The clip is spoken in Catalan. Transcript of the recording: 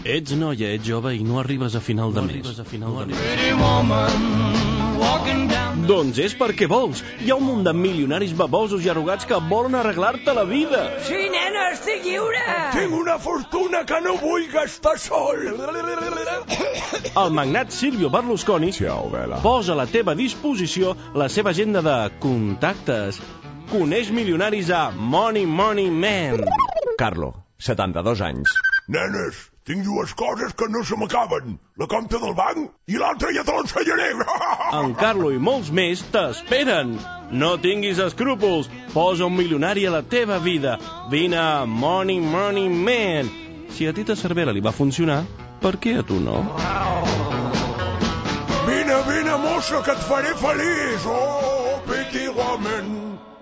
Ets noia, ets jove i no arribes a final de mes. Doncs és perquè vols. Hi ha un munt de milionaris babosos i arrogats que volen arreglar-te la vida. Sí, nena, estic lliure! Tinc una fortuna que no vull gastar sol. El magnat Silvio Berlusconi posa a la teva disposició la seva agenda de contactes. Coneix milionaris a Money Money Man. Carlo, 72 anys. Nenes, tinc dues coses que no se m'acaben. La compta del banc i l'altra ja te l'ensenyaré. En Carlo i molts més t'esperen. No tinguis escrúpols. Posa un milionari a la teva vida. Vine a Money Money Man. Si a Tita Cervera li va funcionar, per què a tu no? Vine, mossa, que et faré feliç. Oh, petit woman.